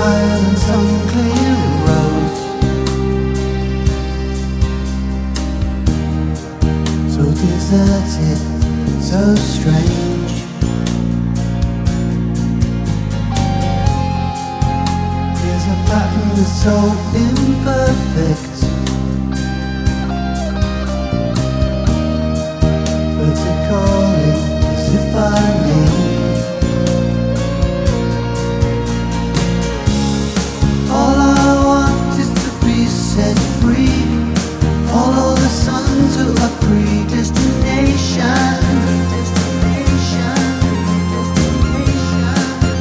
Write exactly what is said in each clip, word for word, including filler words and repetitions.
higher than some clear roads, so deserted, so strange. There's a pattern that's so imperfect, but to call it as if I knew. All I want is to be set free, follow the sun to a predestination. Destination, destination.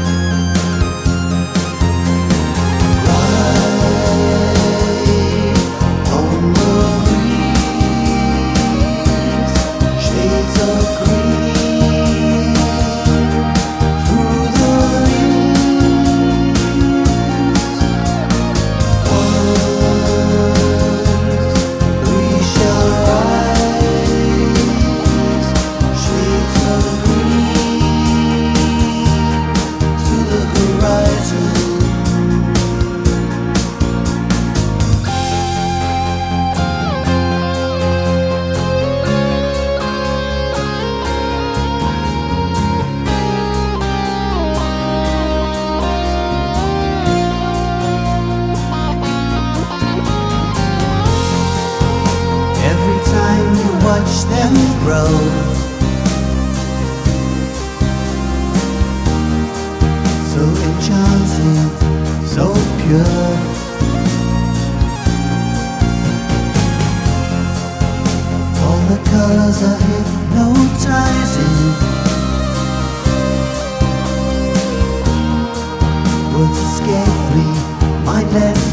Ride on the breeze, shades of green, through the watch them grow, so enchanting, so pure. All the colors are hypnotizing, words escape me, mind let